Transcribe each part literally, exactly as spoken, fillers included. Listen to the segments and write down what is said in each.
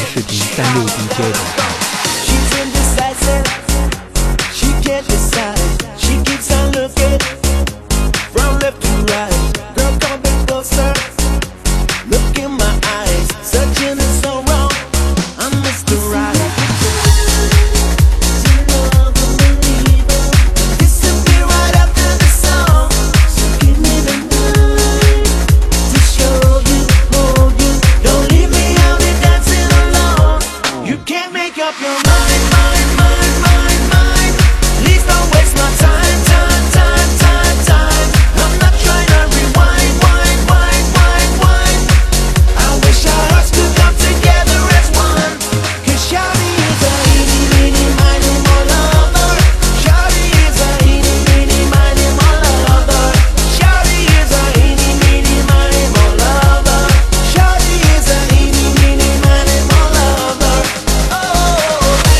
视频三六 D J 的。 Oh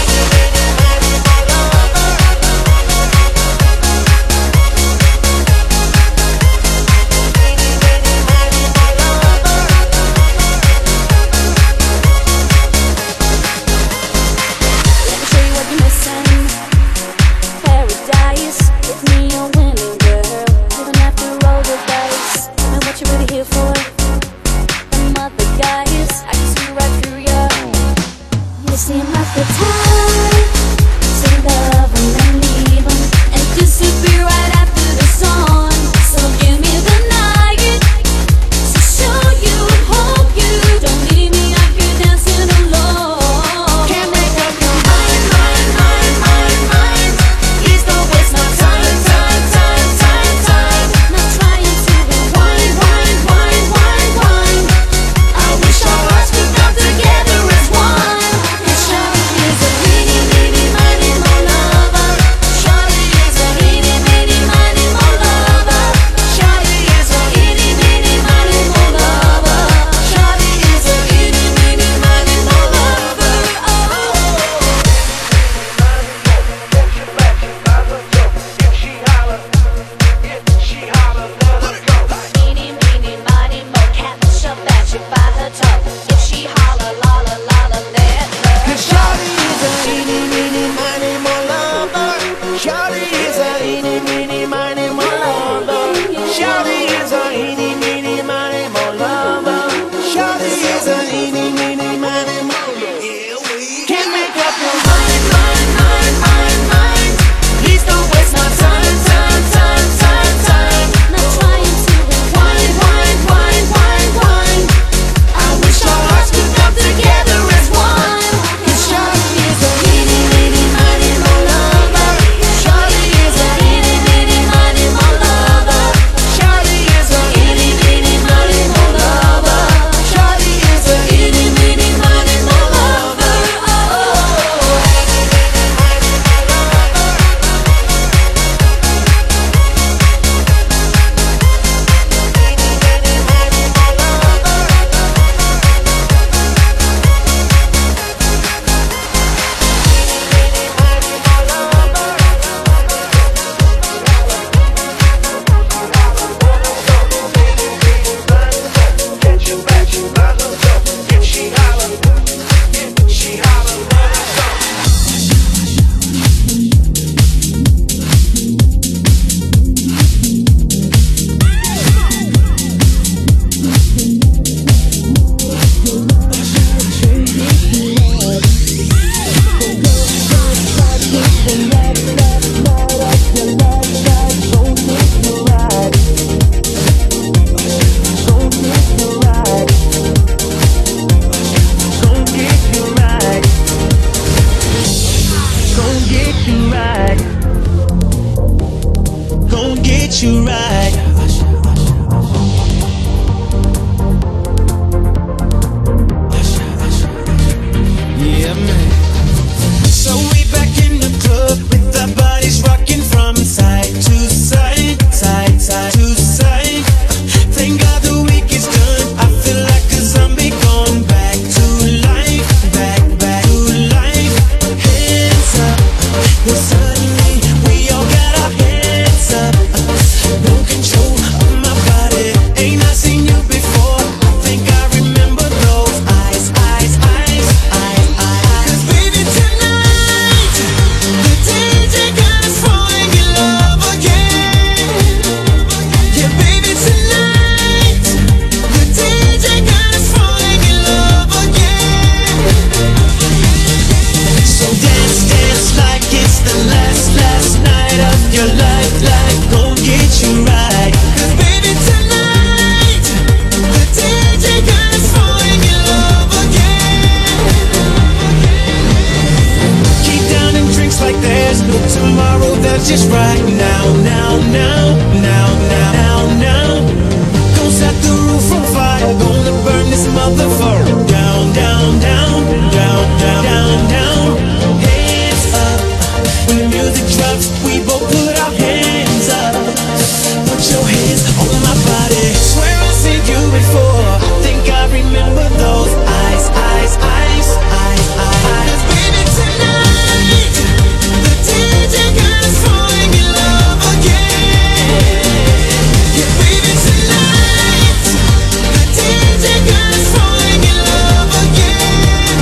tomorrow, that's just right now, now, now, now, now, now, now. Gonna set the roof on fire, gonna burn this motherfucker down, down, down, down, down, down, down. Hands up, when the music drops, we both put our hands up. Put your hands on my body. Swear I've seen you before. I think I remember those eyes, eyes, eyes, eyes, eyes. Baby, tonight the D J got us falling in love again. Yeah, baby, tonight the D J got us falling in love again.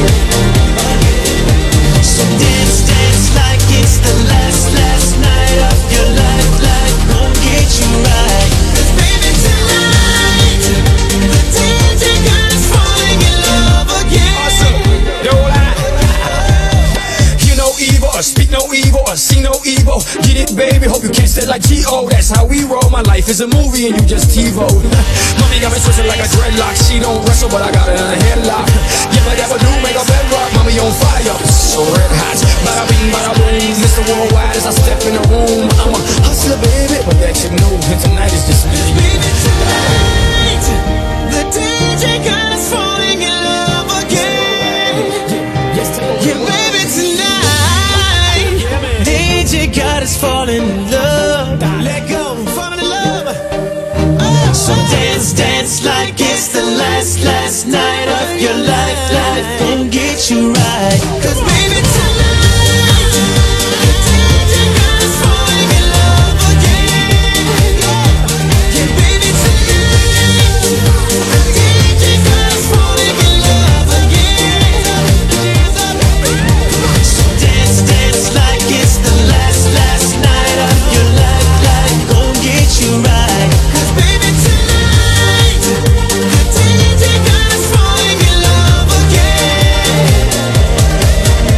So dance, dance like it's the last, last night of your life. Life gon' get you right. 'Cause baby, tonight the D J got us falling in love again. Awesome, don't lie. Hear no evil, or speak no evil, or see no evil. Get it, baby, hope you catch that like G O. That's how we roll. My life is a movie and you just TiVo. Mommy got me twisted like a dreadlock. She don't wrestle, but I got her in a headlock. Yeah, but that do make a bedrock. Mommy on fire, so red hot. Bada bing, bada boom. Mister Worldwide as I step in the room. I'm a hustler, baby, but that you know. And tonight is just me. Baby, tonight the D J got us falling in love again. Yeah, baby, tonight D J got us falling in love. Let go, falling in love. Oh. So dance, dance like it's the last, last night of your life. Life gon' get you right. 'Cause baby, tonight the D J got us falling in love again. Yeah, baby, tonight the D J got us falling in love again. So dance, dance like it's the last, last night of your life. Life gon' get you right. 'Cause baby, tonight the D J got us falling in love again.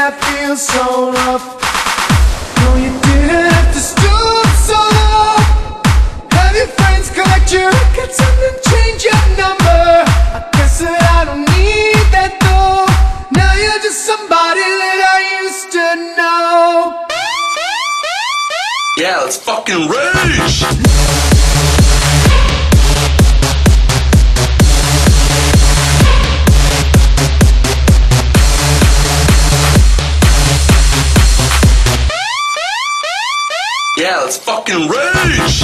I feel so rough. No, you didn't have to stoop so low. Have your friends collect your records and then change your number. I guess that I don't need that though. Now you're just somebody that I used to know. Yeah, let's fucking rage! Yeah, let's fucking rage!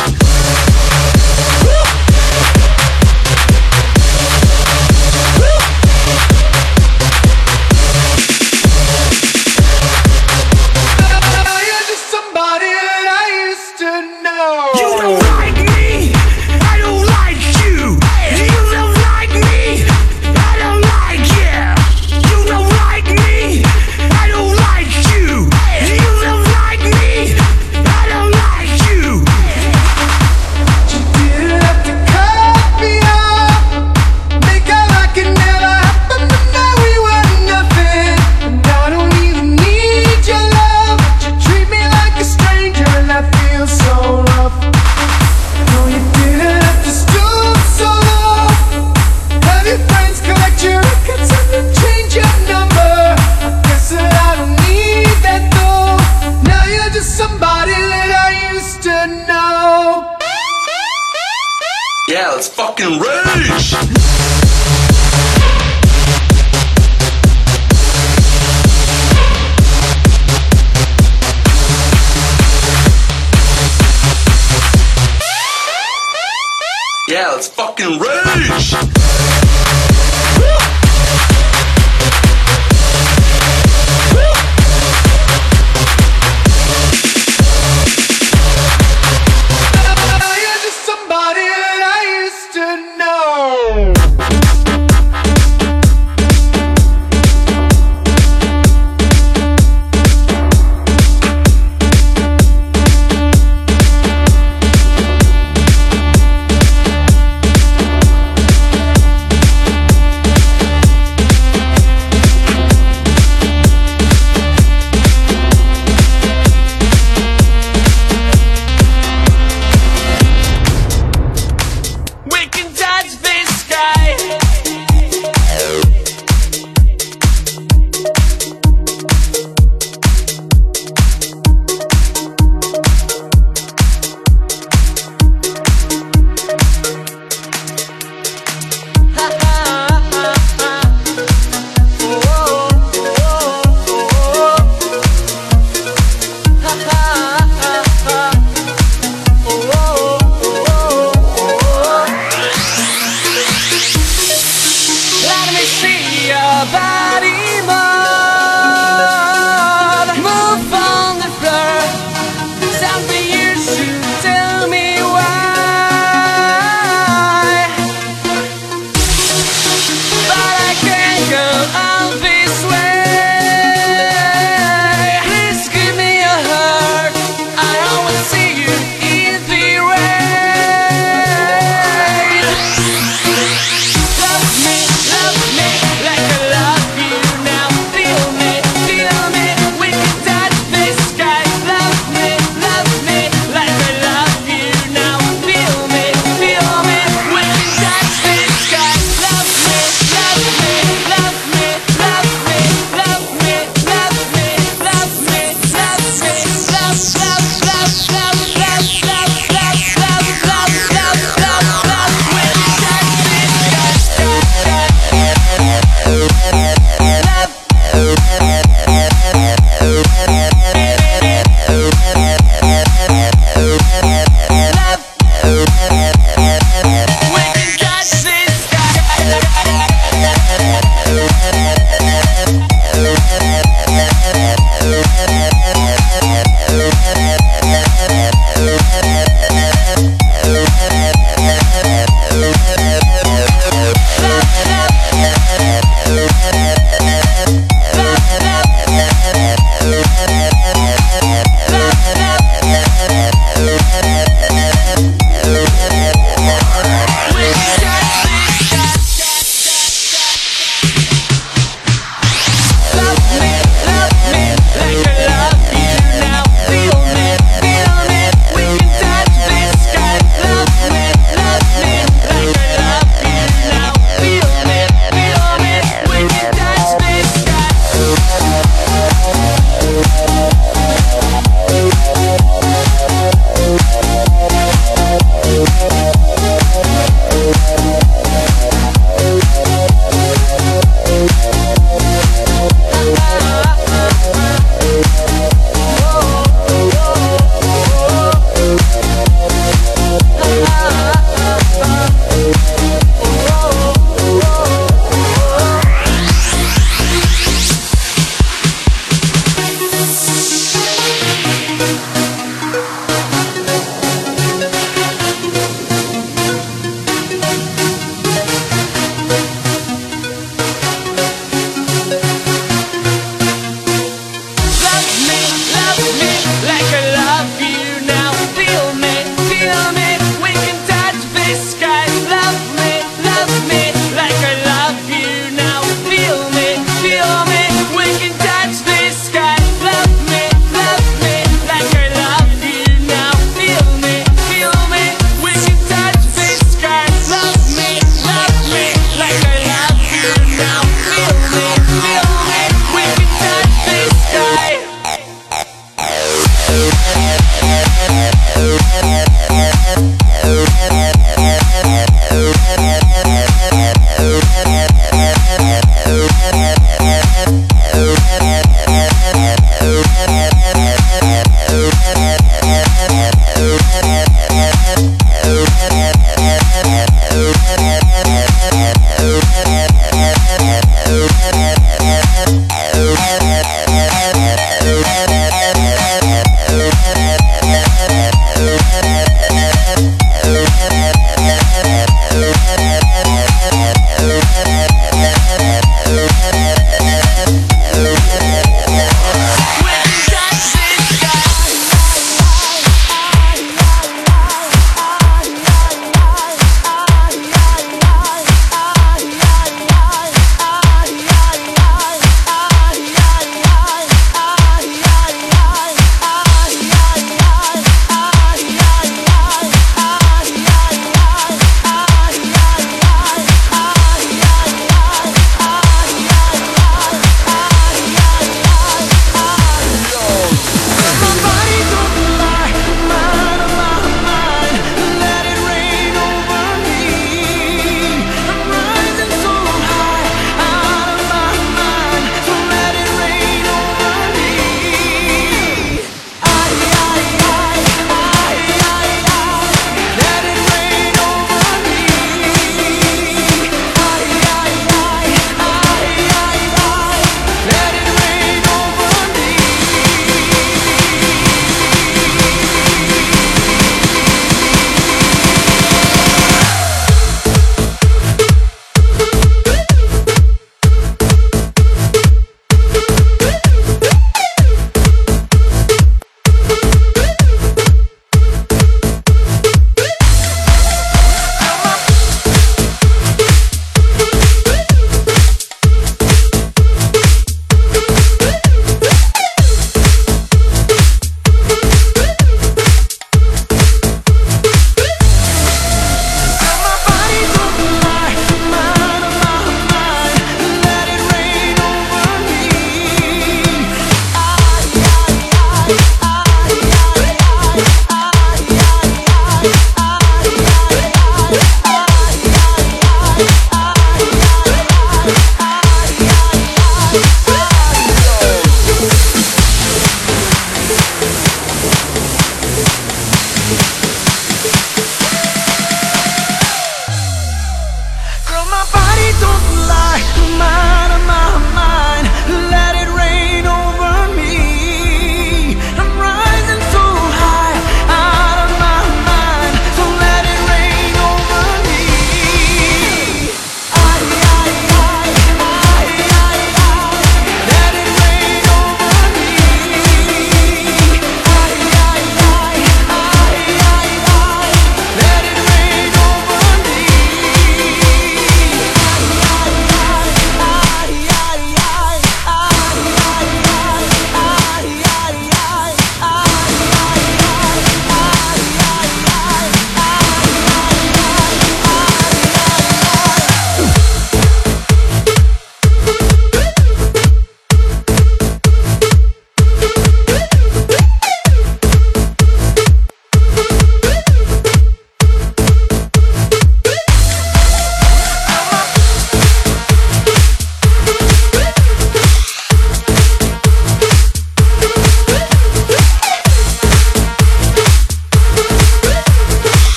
Yeah, let's fucking rage! Yeah, let's fucking rage!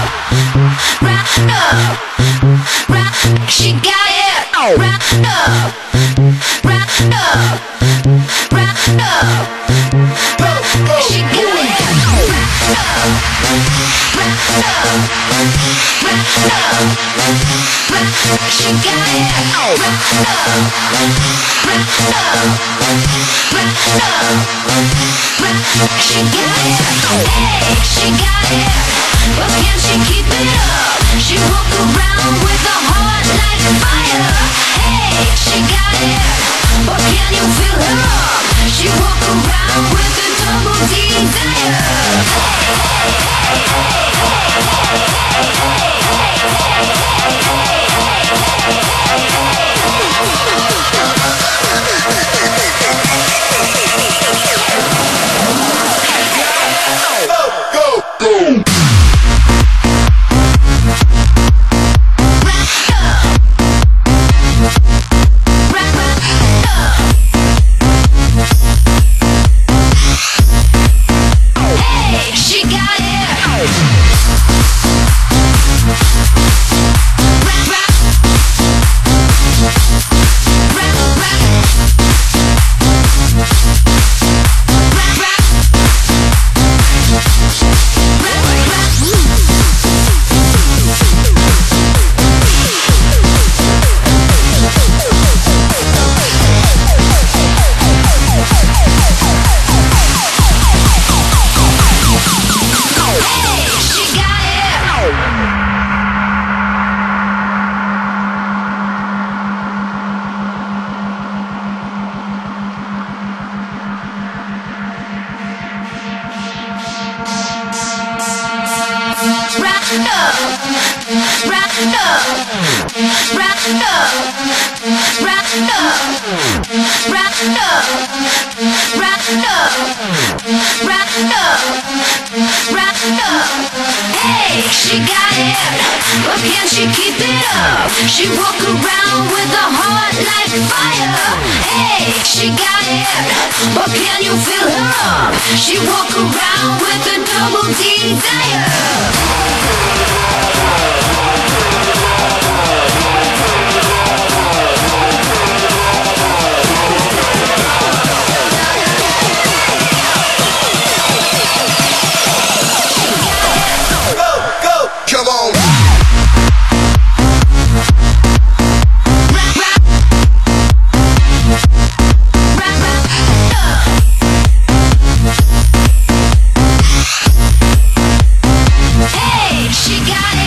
Round up, round, she got it. Round up, round up, round up, she got it. Round up, round up, round up, round, she got it. Round up, round up, round up, round, she got it. Hey, she got it, but can she keep it up? She walk around with a heart like fire. Hey, she got it, but can you feel her? She walk around with a double desire. She walk around with a heart like fire. Hey, she got it, but can you feel her? She walk around with a double desire. She got it.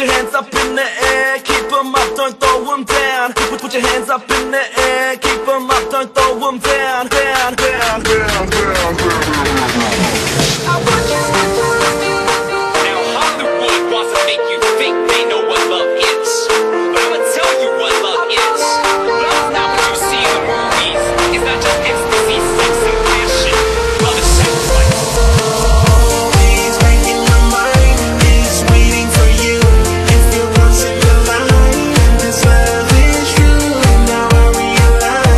your hands up in the air, keep 'em up, don't throw 'em down. Put, put your hands up in the air, keep 'em up, don't throw 'em down, down, down, down, down, down. Now Hollywood wants to make you think they know what love is, but I'ma tell you what love is. Love's not what you see in the movies. It's not just ecstasy, sex, and passion. Love is sacrifice. Always making my mind is waiting for you. If you're crossing the line, this love is true. Now I realize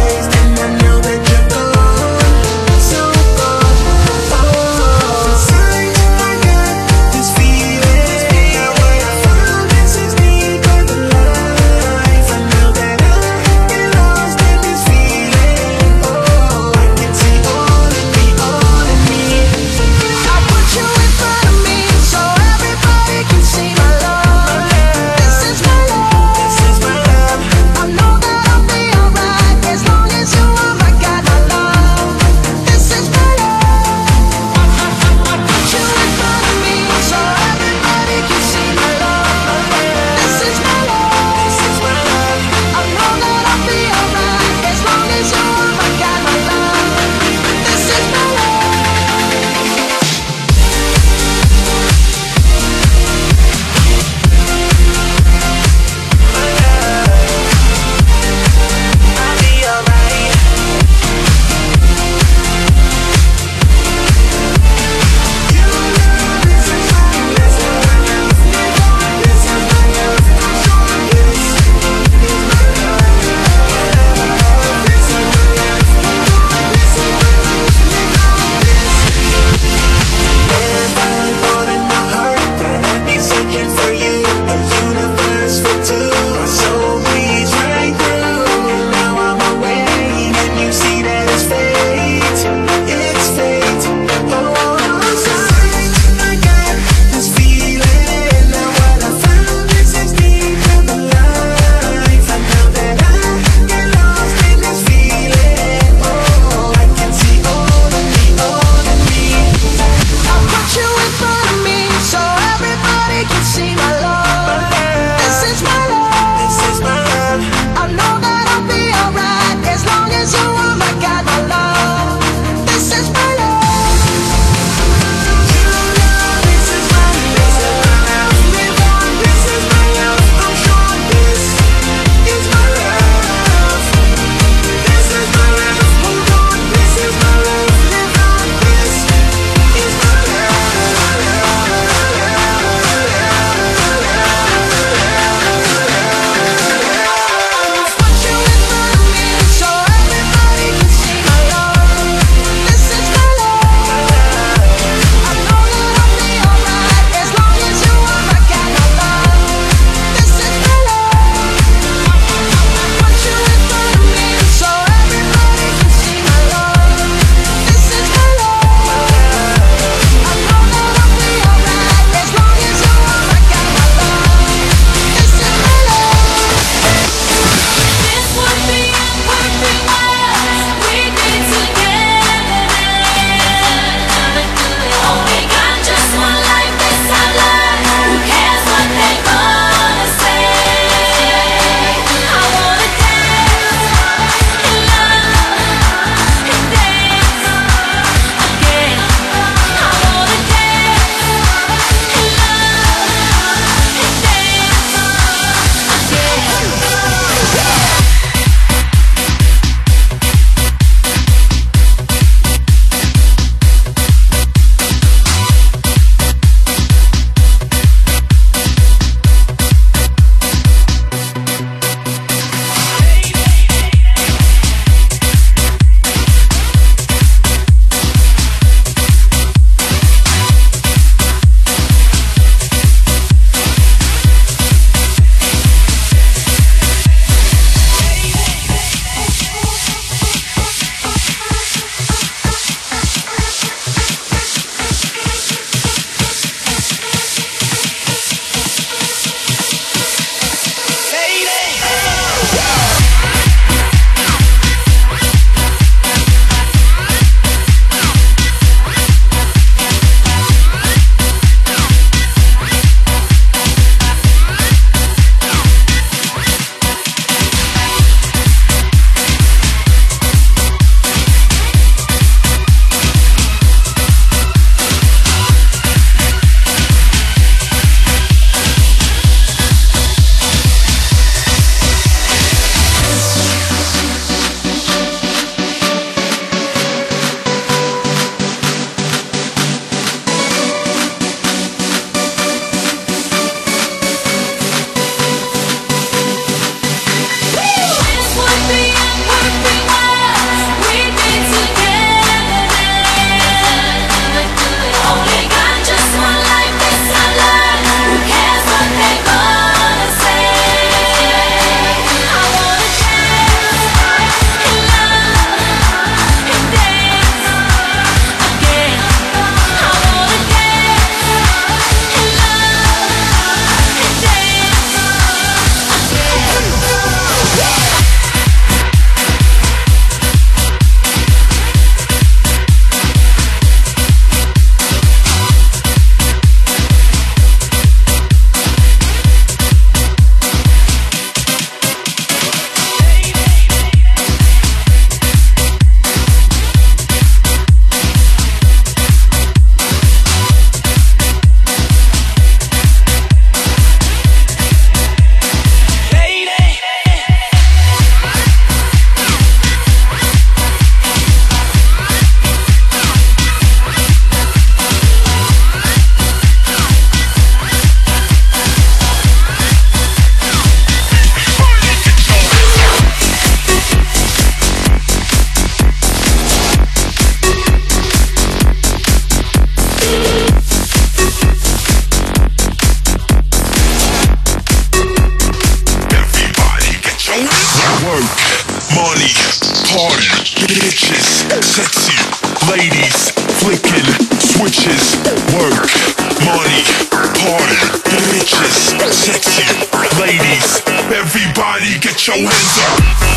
money, party, bitches, sexy, ladies, flicking, switches, work, money, party, bitches, sexy, ladies, everybody get your hands up.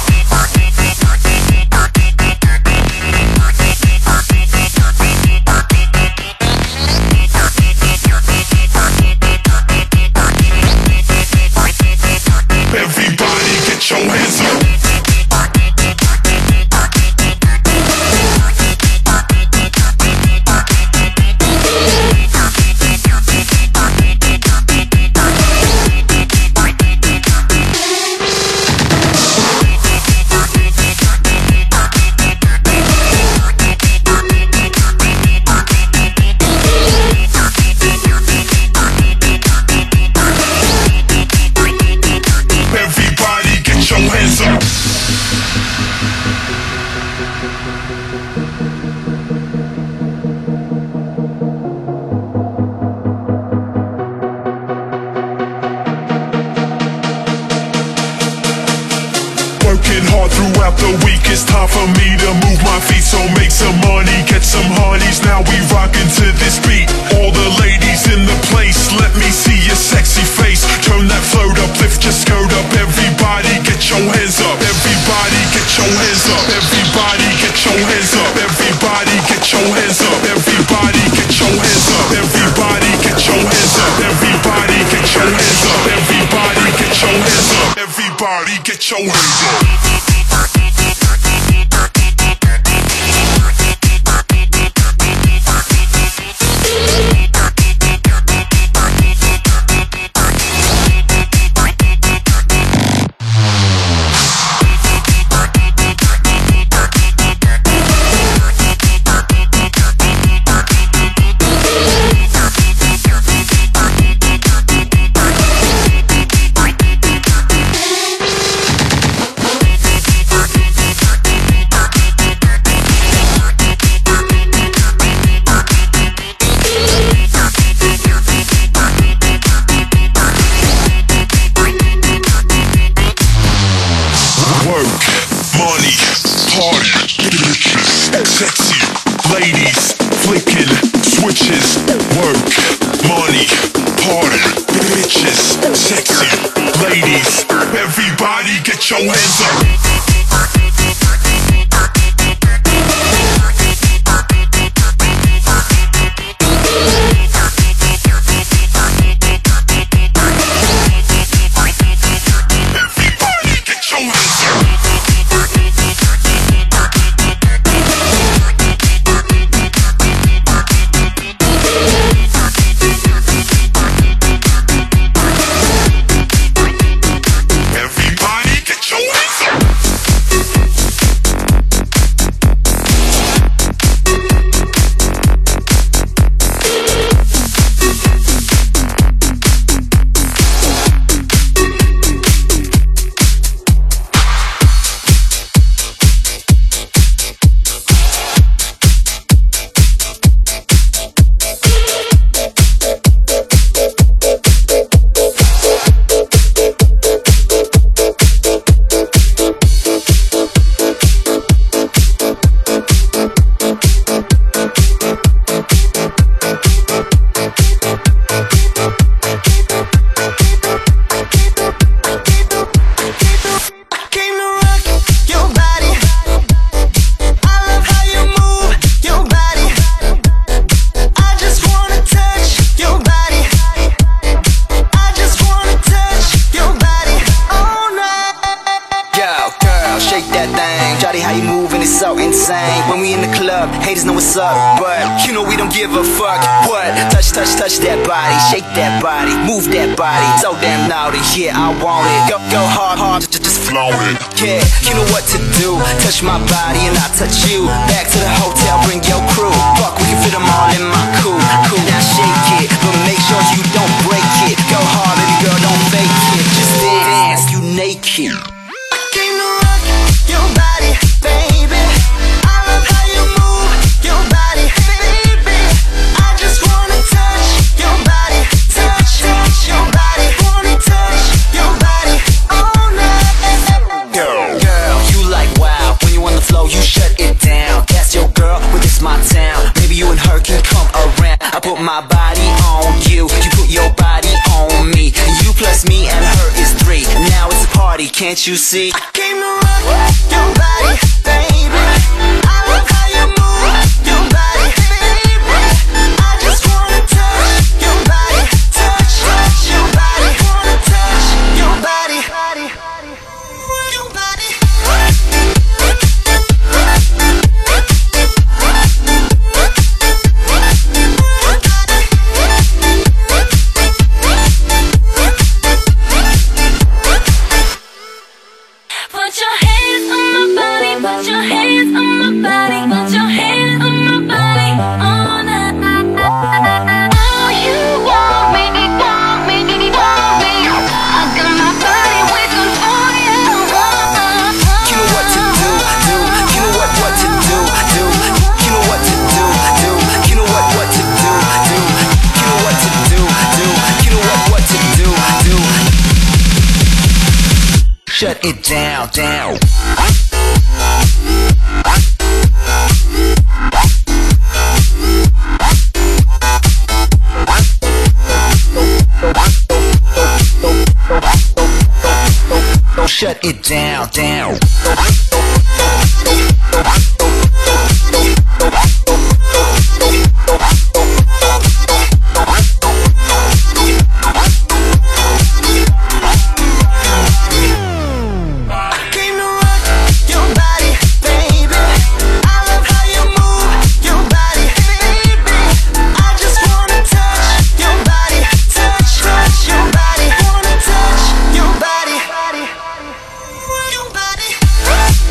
Everybody get your hands up. Everybody get your hands up. Working hard throughout the week, it's time for me to move my feet. So make some money, get some honeys, now we rockin' to this beat. All the ladies in the place, let me see your sexy face. Turn that float up, lift your skirt up. Everybody get your hands up. Everybody get your hands up. Everybody get your hands up. Everybody get your hands up. Everybody get your hands up. Everybody get your hands up. Everybody get your hands up. Everybody get your hands up. Everybody get your hands up. Money, party, bitches, sexy, ladies, flicking, switches, work, money, party, bitches, sexy, ladies, everybody get your hands up. So insane when we in the club, haters know what's up, but you know we don't give a fuck. What? Touch, touch, touch that body, shake that body, move that body, so damn naughty. Yeah, I want it. Go, go hard, hard, just, just flow it. Yeah, you know what to do. Touch my body and I touch you. Back to the hotel, bring your crew. Fuck, we can fit them all in my cool. Cool, now shake it, but make sure you don't break it. Go hard, baby girl, don't fake it. Just dance, you naked. I came to rock your body, baby. I love how you move your body, baby. I just wanna touch your body, touch, touch your body. Wanna touch your body all night. Girl, girl, you like oh, you shut it down. That's your girl, well, this my town. Maybe you and her can come around. I put my body on you, you put your body on me. You plus me and her is three. Now it's a party, can't you see? I came to rock your body, baby. I love how you move your body, baby. I just wanna touch your body, touch, touch your body. Wanna touch your body, your body. Put your hands on my body, put your hands on my body, put your hands on my body, on that. Oh, you want me, want me, want me. I got my body waiting for you. You know what to do, do. You know what, what to do, do. You know what to do, do. You know what, what to do, do. You know what to do, do. You know what, what to do, do. Shut it down, down. Shut it down, down. Your body.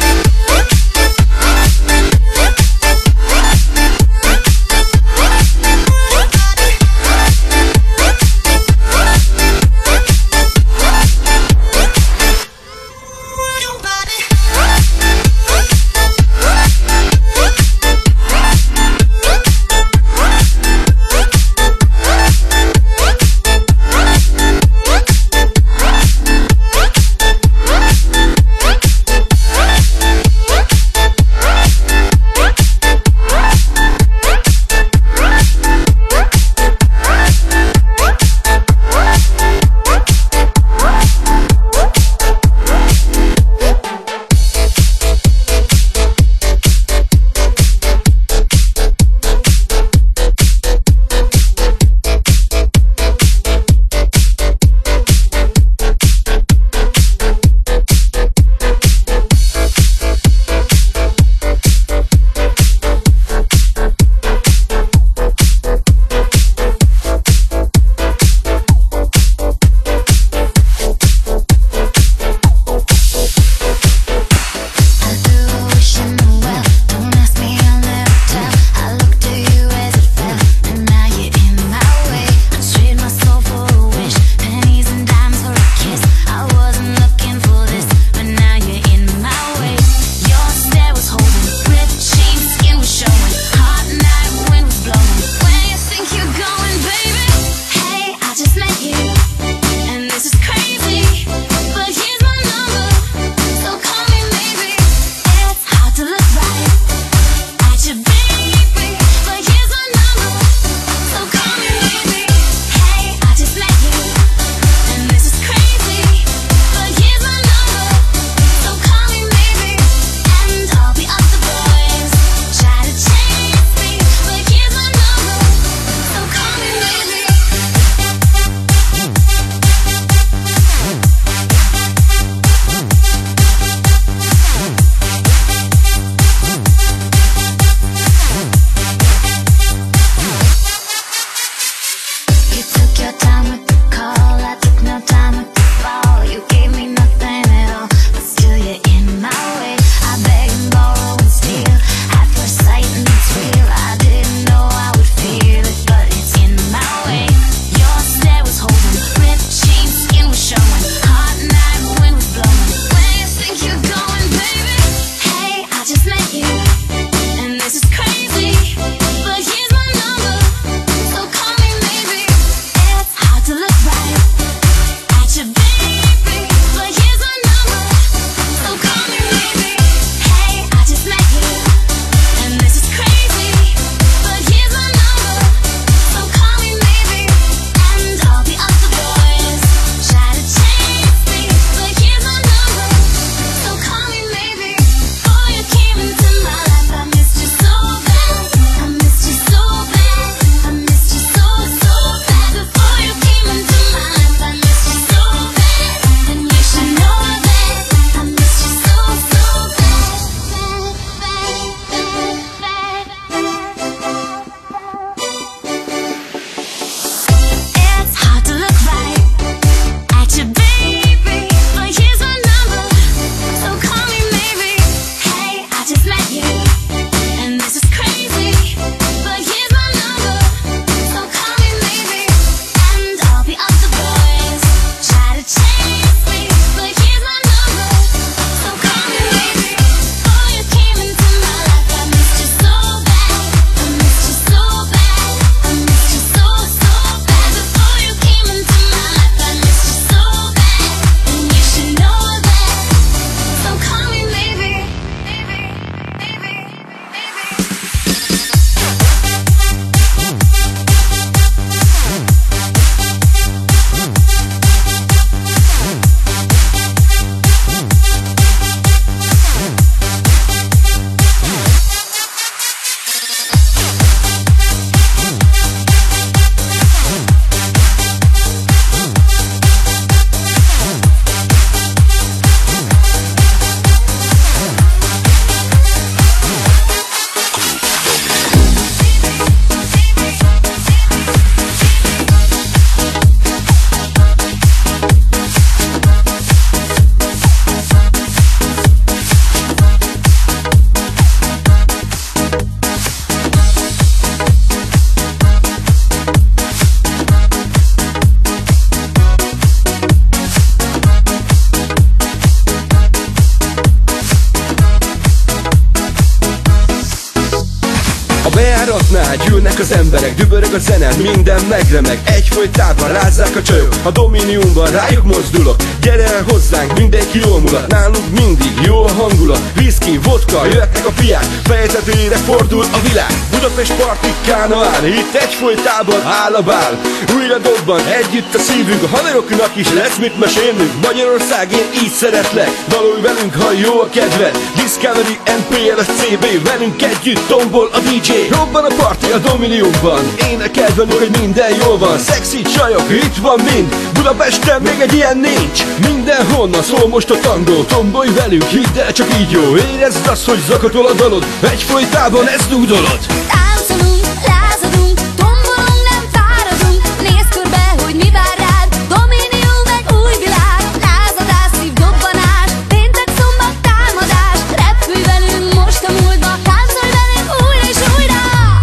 klubnál gyűlnek az emberek, dübörög a zene, minden megremeg. Egyfolytában rázzák a csajok, a Dominiumban rájuk mozdulok. Gyere el hozzánk, mindenki jól mulat, nálunk mindig jó a hangulat. Whisky, vodka, jöhetnek a fiák, fejezetére fordul a világ. Budapest parti kánoán, itt egyfolytában áll a bál. Újra dobban együtt a szívünk, a haveroknak is lesz mit mesélnünk. Magyarország, én így szeretlek, dalolj velünk, ha jó a kedved. Discovery en pé el es cé bé, velünk együtt tombol a dé dzsé. Robban a parti a Dominiumban, énekeld velünk, hogy minden jól van. Szexi csajok, itt van mind, Budapesten még egy ilyen nincs. Mindenhonnan szól most a tangó, tombolj velünk, hidd el, csak így jó. Érezd azt, hogy zakatol a dalod, egyfolytában ezt dúdolod. Táncolunk, lázadunk, tombolunk, nem fáradunk. Nézd körbe, hogy mi vár rád. Dominium egy új világ. Lázadás, szívdobbanás, péntek, szombat, támadás. Repülj velünk most a múltba, táncolj velünk újra és újra.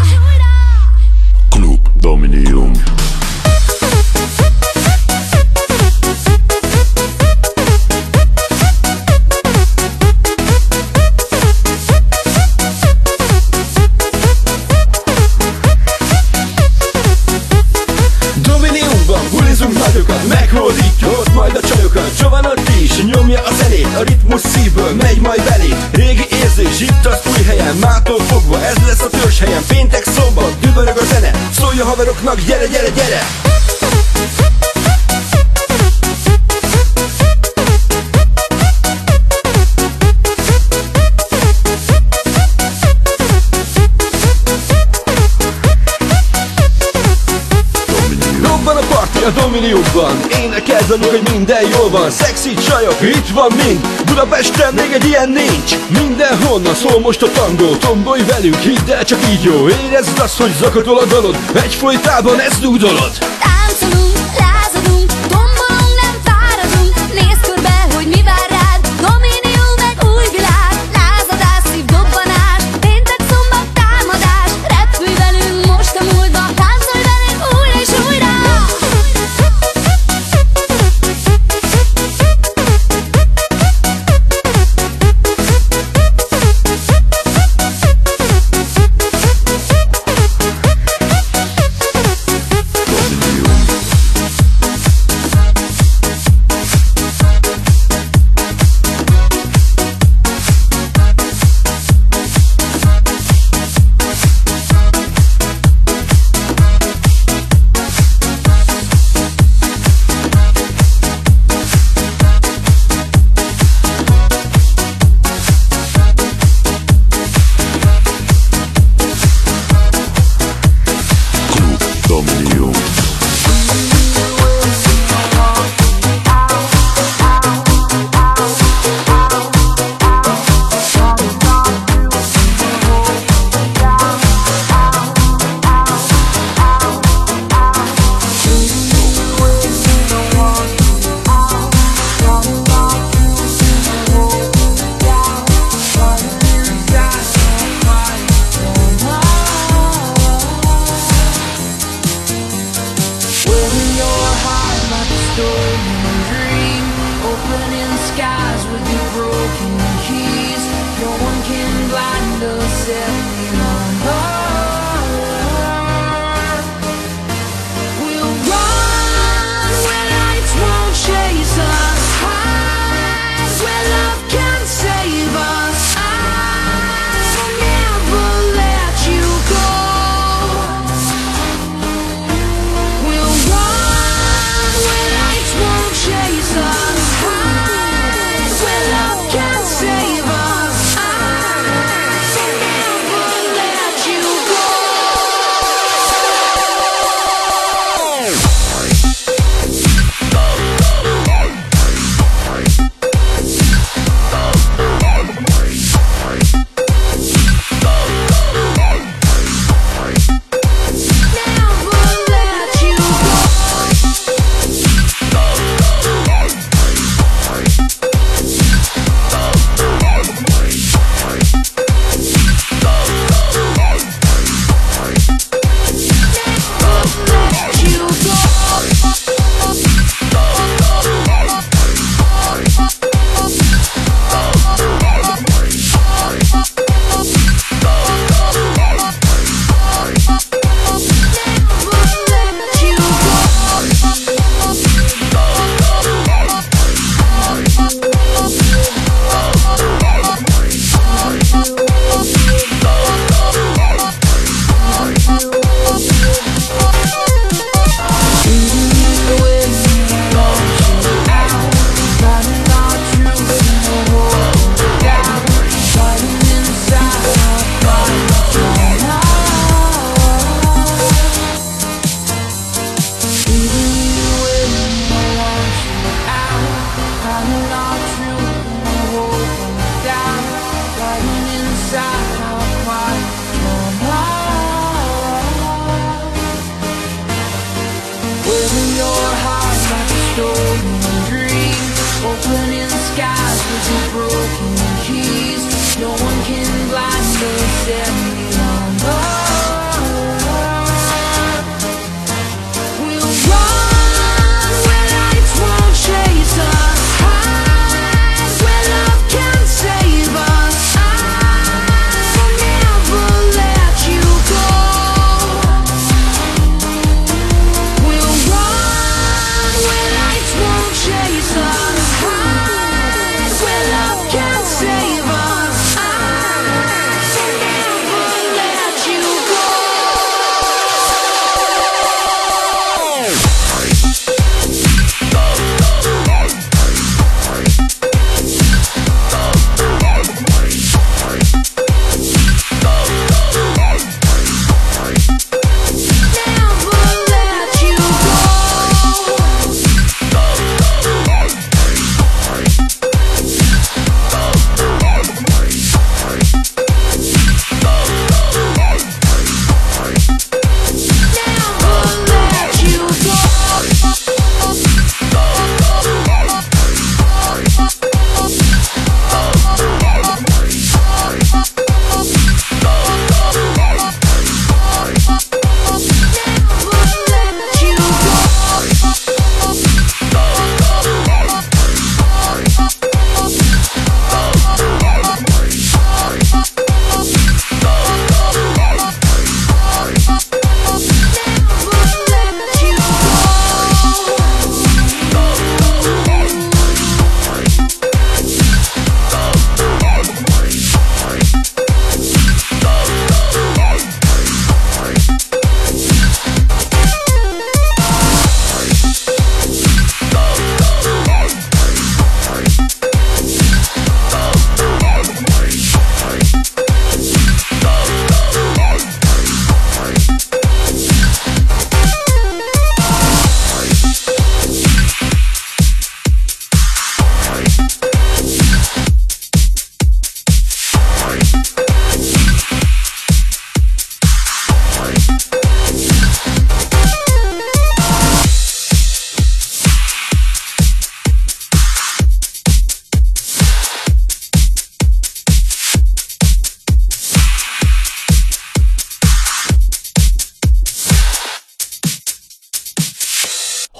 Klub Dominium. Meghódítja ott majd a csajokat, Giovanni is nyomja a zenét, a ritmus szívből megy majd belé. Régi érzés itt az új helyen, mától fogva ez lesz a törzshelyem. Péntek, szombat, dübörög a zene, szólj a haveroknak, gyere, gyere, gyere! A Dominiumban énekeld velünk, hogy minden jól van. Szexi csajok, itt van mind, Budapesten még egy ilyen nincs. Mindenhonnan szól most a tangó, tombolj velünk, hidd el, csak így jó. Érezd azt, hogy zakatol a dalod, egyfolytában ezt dúdolod. Táncolunk, lázadunk, tombolunk, nem fáradunk. Nézd körbe, hogy mi vár rád. Dominium egy új világ. Lázadás, szívdobbanás, péntek, szombat, támadás. Repülj velünk most a múltba, táncolj velünk újra és újra. Dominium.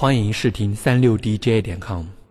欢迎试听三六D J 点 com。